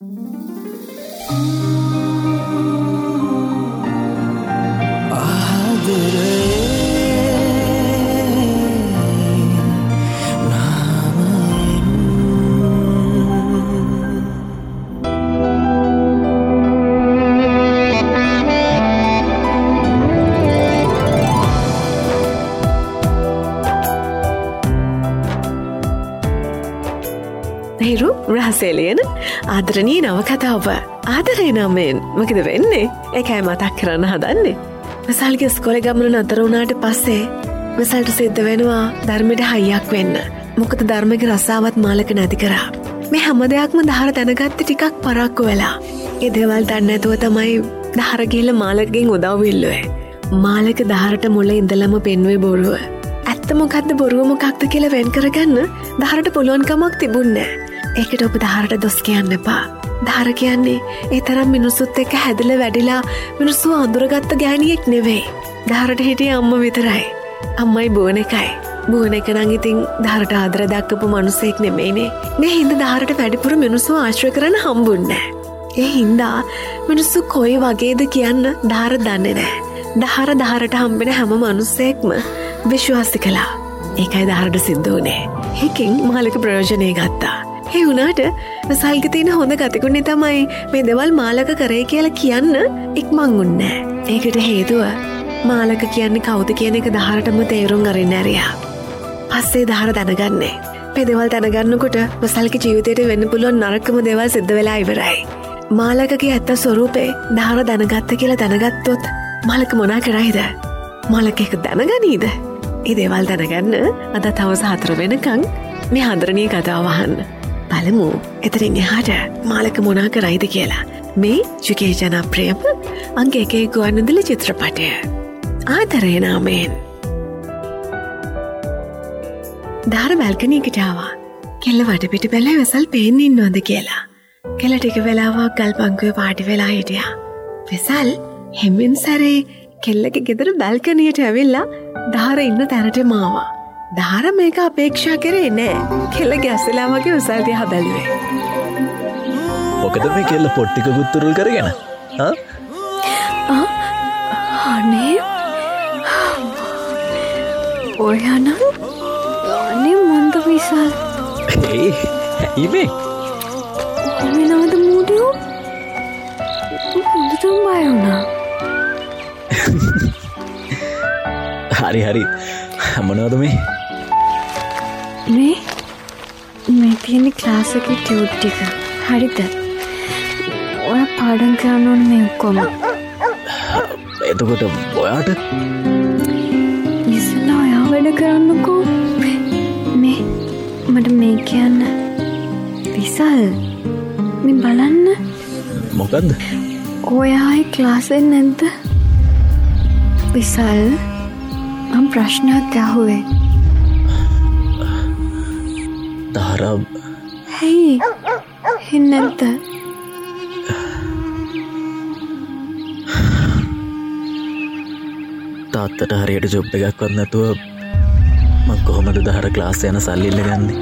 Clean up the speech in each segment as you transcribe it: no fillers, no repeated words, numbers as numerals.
රහසේලියන ආදරණීය නවකතාව ආදරේ නමෙන් මොකද වෙන්නේ? ඒකයි මතක් කරන්න හදන්නේ. විසල්ගේ ඉස්කෝලේ ගමන නතර වුණාට පස්සේ විසල්ට සිද්ධ වෙනවා ධර්මයට හයියක් වෙන්න. මොකද ධර්මයේ රසාවත් මාලක නැති කරා. මේ හැම දෙයක්ම දහර දැනගත්තේ ටිකක් පරක්කු වෙලා. ඒ දේවල් දන්නේ නැතුව තමයි දහර ගිහලා මාලකගෙන් උදව් ඉල්ලුවේ. මාලක දහරට මුල ඉඳලම පෙන්වුවේ බොරුව. ඇත්ත මොකද්ද බොරුව මොකක්ද කියලා වෙන් කරගන්න දහරට පුළුවන් කමක් තිබුණේ නැහැ. ඒකට ඔබ දහරට දොස් කියන්න එපා. දහර කියන්නේ ඒ තරම් මිනිස්සුත් එක්ක හැදලා වැඩිලා මිනිස්සු අඳුරගත්ත ගෑණියෙක් නෙවෙයි. දහරට හිටියේ අම්මා විතරයි. අම්මයි බෝන එකයි. බෝන එක නම් ඉතින් දහරට ආදර දක්වපු මිනිසෙක් නෙමෙයිනේ. මේ හින්දා දහරට වැඩිපුර මිනිස්සු ආශ්‍රය කරන්න හම්බුන්නේ නැහැ. ඒ හින්දා මිනිස්සු කොයි වගේද කියන්න දහර දන්නේ නැහැ. දහරට හම්බෙන හැම මිනිසෙක්ම විශ්වාස කළා. ඒකයි දහරට සිද්ධ වුණේ. ඒකෙන් මාලක ප්‍රයෝජනෙ ගත්තා. ඒ වුණාට විසල්ගේ තියෙන හොඳ ගතිගුණේ තමයි මේ දේවල් මාලක කරේ කියලා කියන්න ඉක්මන් වුණේ. ඒකට හේතුව මාලක කියන්නේ කවුද කියන එක දහරටම තේරුම් අරින්න ඇරියා. පස්සේ දහර දැනගන්නේ. මේ දේවල් දැනගන්නකොට විසල්ගේ ජීවිතේට වෙන්න පුළුවන් නරකම දේවල් සිද්ධ වෙලා ඉවරයි. මාලකගේ ඇත්ත ස්වරූපේ දහර දැනගත්ත කියලා දැනගත්තොත් මාලක මොනා කරයිද? මාලක එක දැනගනීද? මේ දේවල් දැනගන්න අද තවස 4 වෙනකන් මේ ආදරණීය කතාව අහන්න. බලමු එතරින් එහාට මාලක මොනා කරයිද කියලා. මේ යුගයේ ජනප්‍රියම අංක 1 ගුවන්විදුලි චිත්‍රපටය ආදරේ නාමයෙන්. දහර බැල්කනි එකට ආවා. කෙල්ල වටපිට බැලුවා විසල් පේන්නේ ඉන්නවද කියලා. කෙල්ල ටික වෙලාවක් ගල් පංකුවේ පාටි වෙලා හිටියා. විසල් හැමෙන් සැරේ කෙල්ලගේ ගෙදර බැල්කනියට ඇවිල්ලා දහර ඉන්න තැනටම ආවා. දහර මේක අපේක්ෂා කරේ නෑ. කෙල්ල ගැස්සලා වගේ විසල් දිහා බැලුවේ. මොකද මේ කෙල්ල පොට්ටික ගුත්තුරුල් කරගෙන? අනේ ඔයනම් අනේ මොන්ද විසල්? ඉමේ ඔමනවද මූඩියෝ? හොඳටම බය වුණා. හරි මොනවද මේ? මේ තියෙන ක්ලාස් එකේ ටියුට් ටික. හරිද? ඔය පාඩම් කරන්න ඕනේ මේ ඔක්කොම. එතකොට ඔයාට ඉස්සෙල්ලා ඔයා වැඩ කරන්නකෝ. මට මේ කියන්න. විසල් මේ බලන්න. මොකද්ද? ඔයායි ක්ලාස් එකේ නැද්ද? විසල් මම ප්‍රශ්නයක් අහුවේ. දහරම් හේ නැද්ද? තාත්තට හරියට ජොබ් එකක්වත් නැතුව මං කොහොමද දහර ක්ලාස් යන සල්ලි ඉල්ලගන්නේ?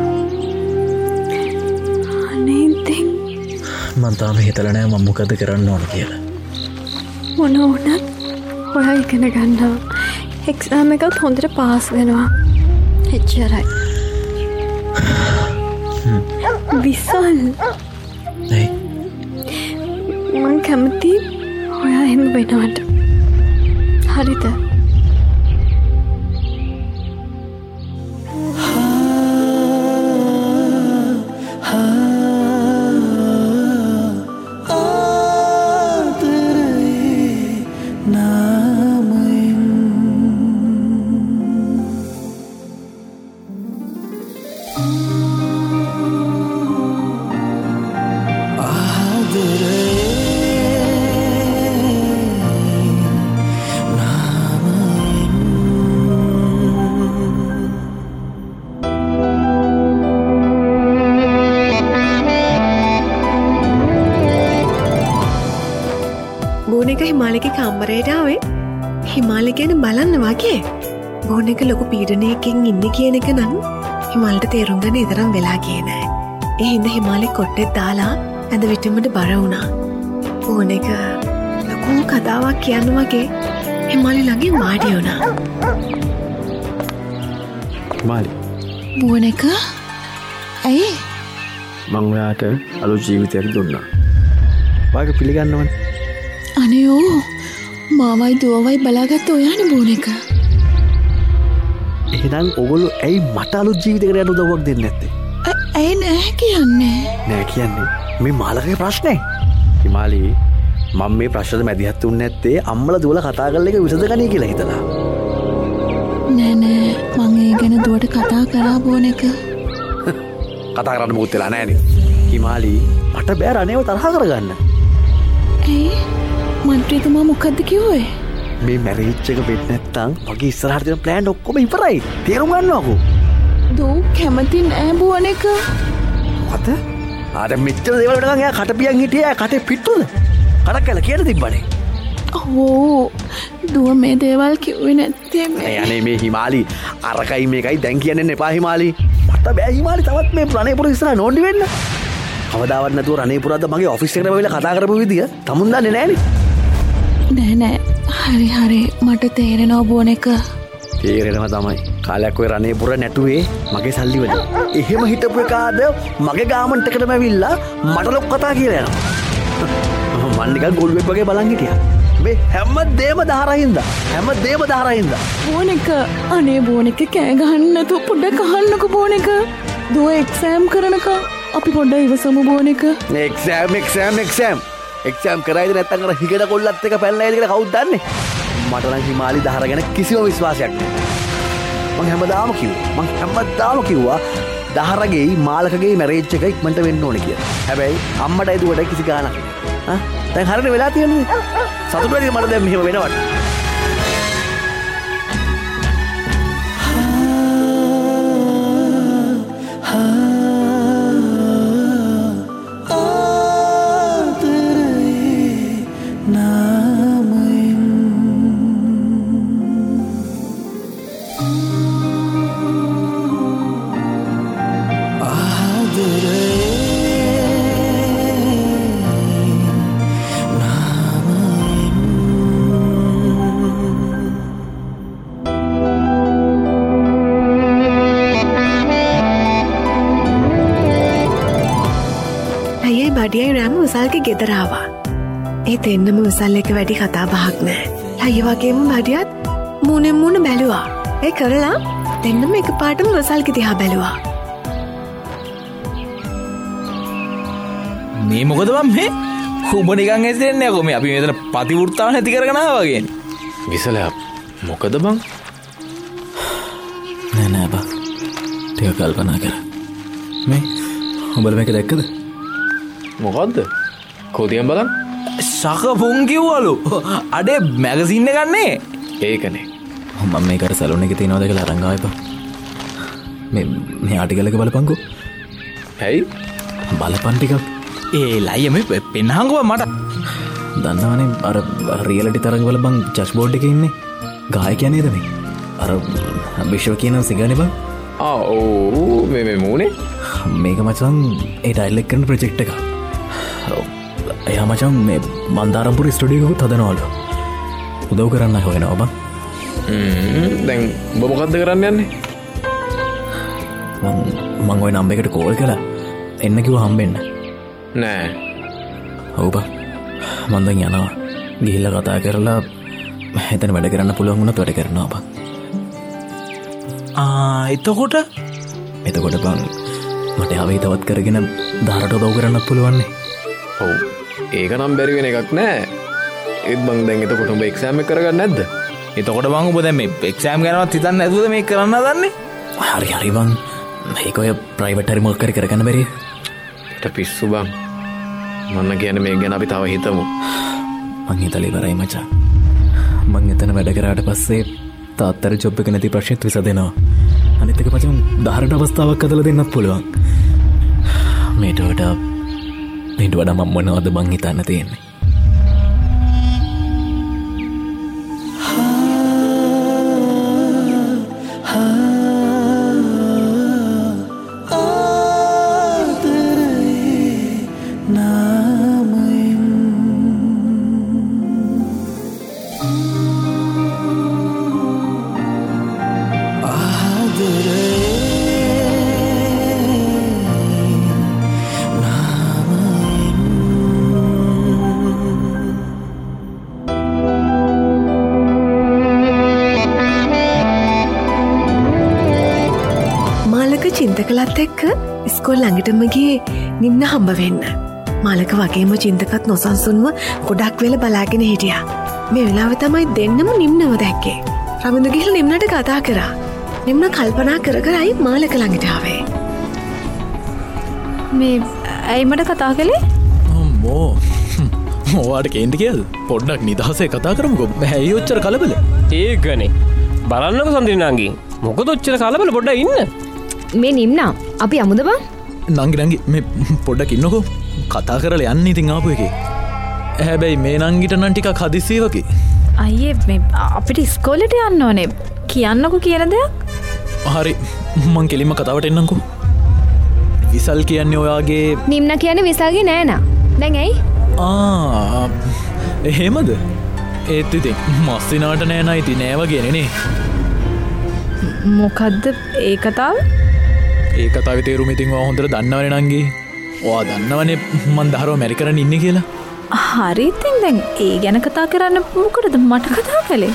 අනේ ඉතින් මං තාම හිතලා නෑ මම මොකද කරන්න ඕන කියලා. මොන වුණත් ඔයා ඉගෙන ගන්නවා. එක්සෑම් එකත් හොඳට පාස් වෙනවා. එච්චරයි. විසල් මං කැමති ඔයා එහෙම වෙනවට. හරිද? හිමාලික කාමරයට ආවේ. හිමාලි ගැන බලන්න වගේ. බෝන් එක ලොකු පීඩනයකින් ඉන්නේ කියන එක නම් හිමාලට තේරුම් ගන්න ඉතරම් වෙලා ගියේ නෑ. ඒ හින්දා හිමාලි කොට්ටෙත් දාලා ඇඳ විටමට බර වුණා. ඕන එක ලොකූ කතාවක් කියන්න වගේ හිමාලි ළඟින් වාඩි වුණා. හිමාලි බුවන එක ඇයි මං ඔයාට අලුත් ජීවිතයක් දුන්නා. ඔයාගේ පිළිගන්නවද? අනේ ඕ මාවයි දුවවයි බලාගත්ත ඔයානේ බුවන එක. එහෙනම් ඔගොල්ලෝ ඇයි මට අලුත් ජීවිතයකට යන්න උදව්වක් දෙන්නේ නැත්තේ? ඇයි නෑ කියන්නේ? නෑ කියන්නේ මේ මාලකගේ ප්‍රශ්නේ. හිමාලි මම මේ ප්‍රශ්නද මැදිහත් වුනේ නැත්තේ අම්මලා දුවලා කතා කරලා එක විසඳගනී කියලා හිතලා. නෑ මං ඒ ගැන දුවට කතා කරා බුවන එක. කතා කරන්න මොකුත් වෙලා නෑනේ. හිමාලි මට බෑ රණේව තරහ කරගන්න. ඇයි මන්ත්‍රීතුමා මොකද්ද කිව්වේ? මේ මැරේජ් එක වෙන්නේ නැත්තම් මගේ ඉස්සරහට තියෙන ප්ලෑන් ඔක්කොම ඉවරයි. තේරුම් ගන්නවකෝ. දෝ කැමති නෑ බුවන එක. මොකද? ආද මෙච්චර දේවල් වලට එයා කටපියන් හිටියේ කටේ පිට්ටුද? කඩක් කැල කියලා තිබ්බනේ. ඕ දුව මේ දේවල් කිව්වේ නැත්තේ මේ. අනේ මේ හිමාලි අරකයි මේකයි දැන් කියන්නේ එපා හිමාලි. මට බෑ හිමාලි තවත් මේ රණේපුර ඉස්සරහ නෝන්ඩි වෙන්න. කවදාවත් නැතුව රණේපුරද්ද මගේ ඔෆිස් එකට වෙලා කතා කරපු විදිය තමුන් දන්නේ නෑනේ. නෑ හරි මට තේරෙනවා බුවන එක. තේරෙනවා තමයි. කාලයක් ඔය රණේපුර නැටුවේ මගේ සල්ලි වලින්. එහෙම හිටපු එකාද මගේ ගාමන්ට් එකටම ඇවිල්ලා මට ලොක් කතා කියලා යනවා. මන් නිකන් ගොළුෙක් වගේ බලන් හිටියා. මේ හැමදේම දහරින්ද බුවන එක අනේ බුවන එක කෑ ගහන්න නැතුව පොඩ්ඩක් අහන්නකෝ බුවන එක. දුව එක්සෑම් කරනකම් අපි පොඩ්ඩක් ඉවසමු බුවන එක. එක්සෑම් කරයිද නැත්තම් අර හිගඩ කොල්ලත් එක පැනලා ඉද කියලා කවුද දන්නේ? මට නම් හිමාලි දහර ගැන කිසිම විශ්වාසයක් නැහැ. මං හැමදාම කිව්වා දහරගේ මාලකගේ මැරේජ් එක ඉක්මනට වෙන්න ඕනේ කියලා. හැබැයි අම්මට ඒකට කිසි ගාණක් නැහැ. දැන් හරියට වෙලා තියෙන්නේ. සතුටු වෙන්නේ මට දැන් මෙහෙම වෙනවට. බඩියයි රෑම විසල්ගේ ගෙදරාවා. ඒ දෙන්නම විසල් එක වැඩි කතා බහක් නෑ. අයිය වගේම බඩියත් මූණෙන් මූණ බැලුවා. ඒ කරලා දෙන්නම එකපාරටම විසල්ගේ දිහා බැලුවා. මේ මොකද බම් මේ? උඹ නිකන් ඇසිරෙන්නේ නැකෝ මේ අපි මෙතන ප්‍රතිවෘත්තාව නැති කරගෙන ආවා වගේනේ. විසලයා මොකද බං? නෑ බං. ටික කල්පනා කර. මේ උඹලා මේක දැක්කද? මොකද්ද? කොතියෙන් බලන්න. සක පුන් කිව්වලු. අඩේ මැගසින් එක ගන්නේ. ඒකනේ. මම මේකට සැලුන් එකේ තියනවාද කියලා අරන් ආවා. මේ ආටිකල් එක බලපන්කෝ. ඇයි? බලපන් ටිකක්. ඒ ලයිය මේ පෙන්නහන්කෝ මට. දන්නවනේ අර රියලිටි තරඟවල බං ජජ් බෝඩ් එකේ ඉන්නේ. ගායකයා නේද මේ? අර විශ්ව කියන සිංහනේ බං. ඔව් මේ මූනේ. මේක මචං ඒ ඩයලොග් කරන ප්‍රොජෙක්ට් එක. එයා මචං මේ මන්දාරම්පුර ස්ටුඩියෝ එකකුත් හදනවලු. උදව් කරන්න හොයනවා බං. දැන් ඔබ මොකද්ද කරන්න යන්නේ? මං ওই නම්බර් එකට කෝල් කළා. එන්න කිව්වා හම්බෙන්න. නෑ. ඔව් බං. මං දැන් යනවා. ගිහිල්ලා කතා කරලා එතන වැඩ කරන්න පුළුවන් වුණත් වැඩ කරනවා බං. එතකොට බං මට ආවේ තවත් කරගෙන දහරට උදව් කරන්නත් පුළුවන්නේ. ඔව්. ඒක නම් බැරි වෙන එකක් නෑ. ඒත් බං දැන් එතකොට උඹ එක්සෑම් එක කරගන්න නැද්ද? එතකොට බං උඹ දැන් මේ එක්සෑම් ගැනවත් හිතන්නේ නැතුවද මේක කරන්න හදන්නේ? හරි බං. මේක ඔය ප්‍රයිවට් හරි මොකක් කරගන්න බැරිද? ඊට පිස්සු බං. මන්න කියන්නේ මේක ගැන අපි තව හිතමු. මං හිතලා ඉවරයි මචං. මං එතන වැඩ කරාට පස්සේ තාත්තර ජොබ් එක නැති ප්‍රශ්නෙත් විසඳෙනවා. අනිත් එක මචං දහරට අවස්ථාවක් හදලා දෙන්නත් පුළුවන්. මේට වඩා මම මොනවද බං හිතන්න තියෙන්නේ? ආදරේ නා චින්තකලත් එක්ක ඉස්කෝල් ළඟටම ගියේ නිම්න හම්බ වෙන්න. මාලක වගේම චින්තකත් නොසන්සුන්ව ගොඩක් වෙල බලාගෙන හිටියා. මේ වෙලාව තමයි දෙන්නම නිම්නව දැක්කේ. රවින්ද ගිහලා නිම්නට කතා කරා. නිම්න කල්පනා කර කරයි මාලක ළඟට ආවේ. මේ ඇයි මට කතා කළේ? අම්මෝ ඕවාට කේන්ති කියද? පොඩ්ඩක් නිදහසේ කතා කරමුකෝ. ඇයි ඔච්චර කලබල? ඒකනේ. බලන්නකො සඳින් නංගි. මොකද ඔච්චර කලබල පොඩ්ඩක් ඉන්න. මේ නිම්නා අපි යමුද බං? නංගි මේ පොඩ්ඩක් ඉන්නකෝ. කතා කරලා යන්න ඉතින් ආපු එකේ. හැබැයි මේ නංගිට නම් ටිකක් හදිස්සියවකි. අයියේ මේ අපිට ඉස්කෝලේට යන්න ඕනේ. කියන්නකෝ කියන දෙයක්. හරි මං කෙලින්ම කතාවට එන්නම්කෝ. විසල් කියන්නේ ඔයාගේ නිම්නා කියන්නේ විසල්ගේ නෑනා. දැන් ඇයි? එහෙමද? ඒත් ඉතින් මස්සිනාට නෑනා ඉතින් නෑ වගේනේ නේ. මොකද්ද ඒ කතාව? ඒ කතාවේ තේරුම ඉතින් ඔයා හොඳට දන්නවනේ නංගි. ඔයා දන්නවනේ මං දහරව මැරි කරන්න ඉන්නේ කියලා. හරි ඉතින් දැන් ඒ ගැන කතා කරන්න මොකටද මට කතා කළේ?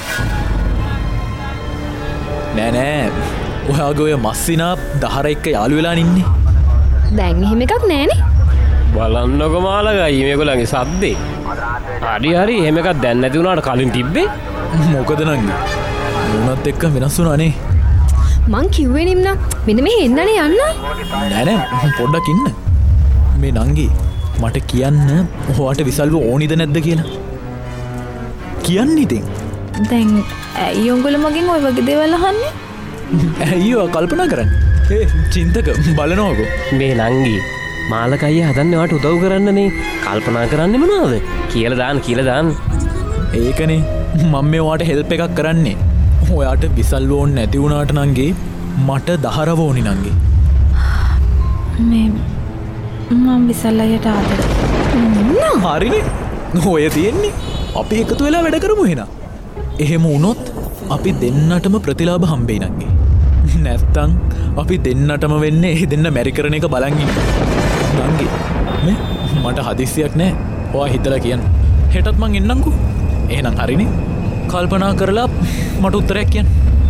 නෑ ඔයාගේ ඔය මස්සිනා දහර එක්ක යාළු වෙලා ඉන්නේ. දැන් එහෙම එකක් නෑනේ. බලන්නකො මාලකයි මේගොල්ලන්ගේ සද්දේ. හරි එහෙම එකක් දැන් නැති වුණාට කලින් තිබ්බේ. මොකද නංගි? මොනත් එක්ක වෙනස් වුණානේ. මං කිව්වේ නිම්නා මෙන්න මෙහෙ එන්නනේ යන්න. නෑ පොඩ්ඩක් ඉන්න. මේ නංගි මට කියන්න ඔයාට විසල්ව ඕනිද නැද්ද කියලා. කියන්න ඉතින්. දැන් ඇයි උඹලා මගෙන් ওই වගේ දේවල් අහන්නේ? ඇයි ඔයා කල්පනා කරන්නේ? චින්තක බලනවකෝ. මේ නංගි මාලකයි හදන්නේ වාට උදව් කරන්නනේ. කල්පනා කරන්නේ මොනවද? කියලා දාන්න. ඒකනේ මම මේ ඔයාට හෙල්ප් එකක් කරන්නේ. ඔයාට විසල්ව ඕනේ නැති වුණාට නංගි මට දහරව ඕනි නංගි. මේ මම විසල් අයියට ආදරේ. හරිනේ. ඔය තියෙන්නේ. අපි එකතු වෙලා වැඩ කරමු එහෙනම්. එහෙම වුණොත් අපි දෙන්නටම ප්‍රතිලාභ හම්බෙයි නංගි. නැත්තම් අපි දෙන්නටම වෙන්නේ ඒ දෙන්න මැරි කරන එක බලන් ඉන්න. නංගි මේ මට හදිස්සියක් නෑ. ඔයා හිතලා කියන්න. හෙටත් මං එන්නම්කෝ. එහෙනම් හරිනේ. කල්පනා කරලා මට උත්තරයක් කියන්න.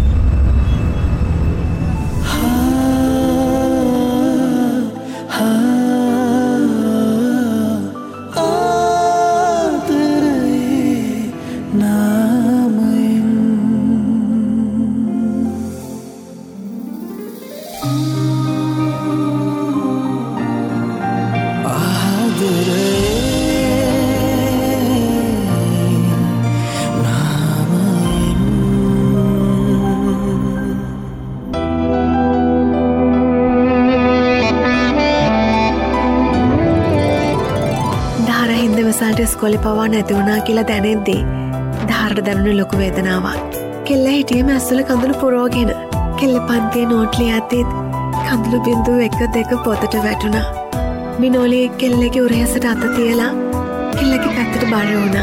ස්කොලි පවා නැති වුණා කියලා දැනෙද්දී ධාරට දැනුණු ලොකු වේදනාවක්. කෙල්ල හිටියේම ඇස්වල කඳුළු පුරවගෙන. කෙල්ල පන්තියේ නෝට් ලියද්දිත් කඳුළු බින්දුව 1 2 පොතට වැටුණා. මිනෝලි කෙල්ලගේ උරහිසට අත තියලා කෙල්ලගේ පැත්තට බර වුණා.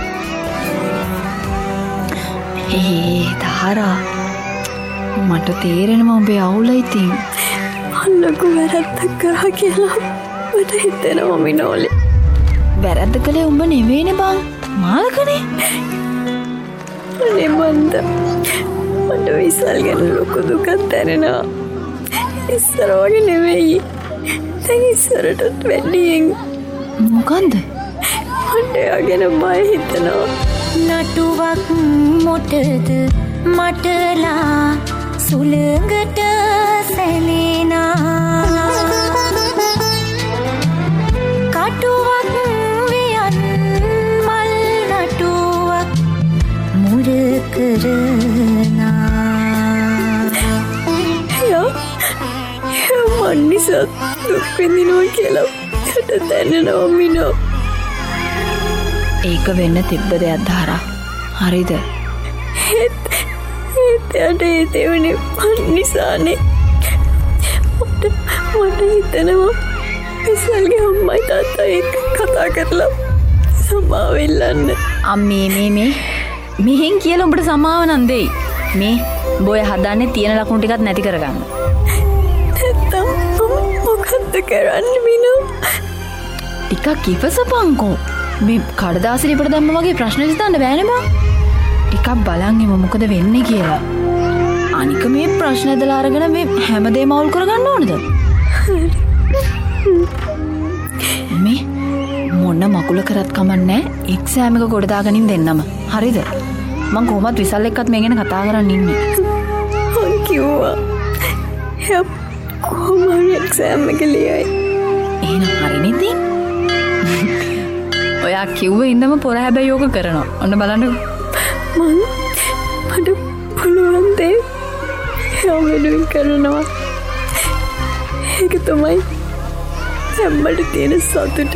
ධාරා මට තේරෙනවා උඹේ අවුල ඉතින්. අන්නකු වැරද්දක් කරා කියලා මට හිතෙනවා මිනෝලි. වැරද්ද කළේ උඹ නෙවෙයිනේ බං. මාලකනේ. අනේ මන්ද. මට විසල් ගැන ලොකු දුකක් දැනෙනවා. ඉස්සර වගේ නෙවෙයි. දැන් ඉස්සරටත් වැඩියෙන්. මොකන්ද? මට එයාගෙන බය හිතෙනවා. නටුවක් මොටද මටලා සුළඟට සැලෙනා කටුවක් වියන් මල් නටුවක් මුර කරනා මන් නිසා දුක් විඳිනවා කියලා මට දැනෙනවා මිනෝ. ඒක වෙන්න තිබ්බ දෙයක් ධාරා. හරිද? ඒත් එයාට ඒ දෙවනේ මන් නිසානේ. මට හිතෙනවා විසල්ගේ අම්මයි තාත්තා එක්ක කතා කරලා සමාව ඉල්ලන්න. අම්මේ මෙහෙන් කියලා උඹට සමාව නම් දෙයි. මේ බොය හදන්නේ තියෙන ලකුණු ටිකක් නැති කරගන්න. නැත්තම් මොකද්ද කරන්නේ මිනෝ? ටිකක් ඉවසපන්කෝ. මේ කඩදාසි ලිපට දැම්ම වගේ ප්‍රශ්න විසඳන්න බෑනේ බං. ටිකක් බලන් ඉමු මොකද වෙන්නේ කියලා. අනික මේ ප්‍රශ්න ඇදලා අරගෙන මේ හැමදේම අවුල් කරගන්න ඕනද? මේ මොන මකුල කරත් කමන්නේ එක්සෑම් එක ගොඩ දාගනින් දෙන්නම. හරිද? මං කොහොමත් විසල් එක්කත් මේ ගැන කතා කරන්න ඉන්නේ. මං කිව්වා කොහොම හරි එක්සෑම් එක ලියයි. එහෙනම් හරිනේ ඉතින්. ඔයා කිව්වේ ඉඳම පොර හැබැයි යෝග කරනවා. ඔන්න බලන්න. මට පුළුවන් දේ හැමදේම කරනවා. ඒක තමයි හැමකට තියෙන සතුට.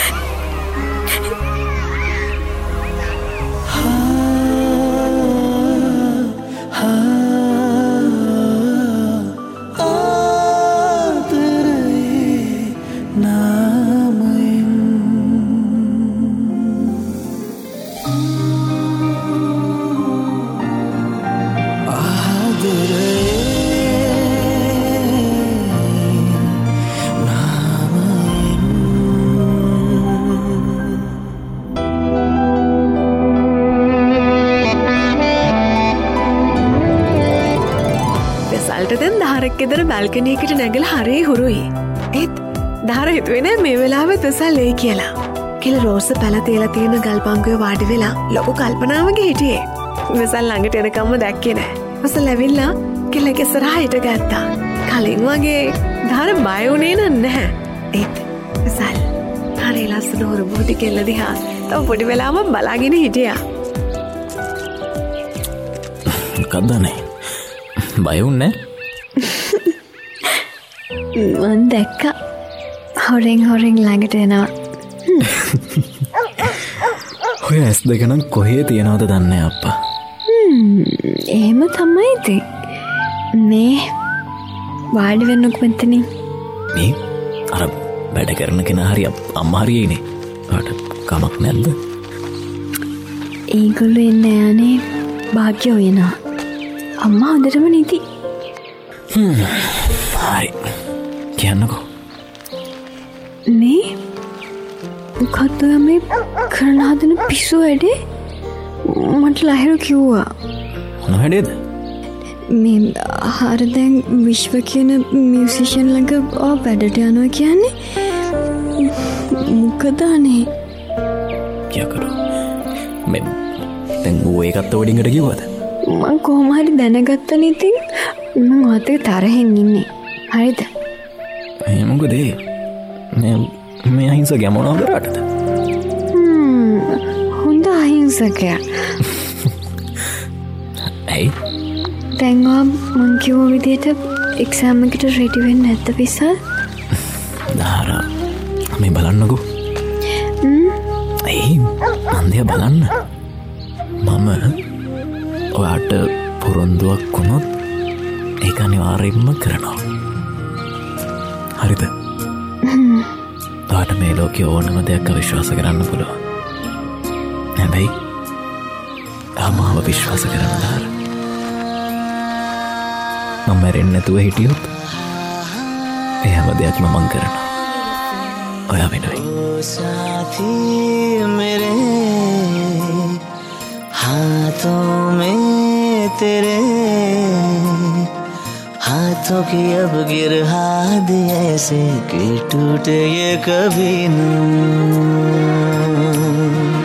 දැන් දහරක් ගෙදර බැල්කනියකට නැගලා හරි හුරුයි. ඒත් දහර හිතුවේ නෑ මේ වෙලාවෙත් වෙසල් එයි කියලා. කෙල රෝස පැල තියලා තියෙන ගල් බංකුවේ වාඩි වෙලා ලොකු කල්පනාවක හිටියේ. වෙසල් ළඟට එනකම්ම දැක්කේ නෑ. වෙසල් ඇවිල්ලා කෙලගේ ඉස්සරහා හිටගත්තා. කලින් වගේ දහර බය වුණේ නැහැ. ඒත් වෙසල් හරි ලස්සන හුරු බුදි කෙල්ල දිහා තව පොඩි වෙලාවම බලාගෙන හිටියා. මොකක්දනේ? බය වුණේ? මන් දැක්ක හොරෙන් ළඟට එනවා. ඔය ඇස් දෙකනම් කොහේ තියනවද දන්නේ අප්පා. එහෙම තමයි ඉතින්. මේ වාඩි වෙන්නකො මෙතනින්. මේ අර වැඩ කරන කෙනා හරි අම්මා හරියනේ. ආට කමක් නැද්ද? ඒගොල්ලෝ එන්නේ යන්නේ භාග්‍ය වෙනවා. අම්මා හොඳටම නිදි. හරි. කියන්නකෝ. මේ මොකද්ද මේ කරන හදන පිස්සු වැඩේ? මට ලහිරු කිව්වා. මොන වැඩේද? මේ ආහාර දැන් විශ්ව කියන මියුසිෂියන් ළඟ වැඩට යනවා කියන්නේ මොකද අනේ? කියකරෝ. මේ දැන් ඌ ඒකත් ඔඩින්ගට කිව්වද? මං කොහොම හරි දැනගත්තනේ ඉතින් මං ඔතේ තරහෙන් ඉන්නේ. හරිද? ඒ මොකද මේ අහිංසකයා මොනවා කරාටද? හොඳ අහිංසකයා. ඇයි? දැන් මං කිව්ව විදිහට එක්සෑම් එකට රෙඩි වෙන්න නැද්ද විසල්? දාරා මේ බලන්නකෝ. ඇයි මන්දියා බලන්න. මම ඔයාට පොරොන්දුවක් වුණොත් ඒක අනිවාර්යෙන්ම කරනවා. හරිද? ඔයාට මේ ලෝකේ ඕනම දෙයක් අවිශ්වාස කරන්න පුළුවන්. හැබැයි මාව විශ්වාස කරන්න දාර. මම මැරෙන්නේ නැතුව හිටියොත් ඒ හැම දෙයක්ම මං කරනවා. ඔයා වෙනුවෙන්. साथी मेरे हाथों में तेरे हाथों की अब गिर हाथ ऐसे कि टूटे ये कभी न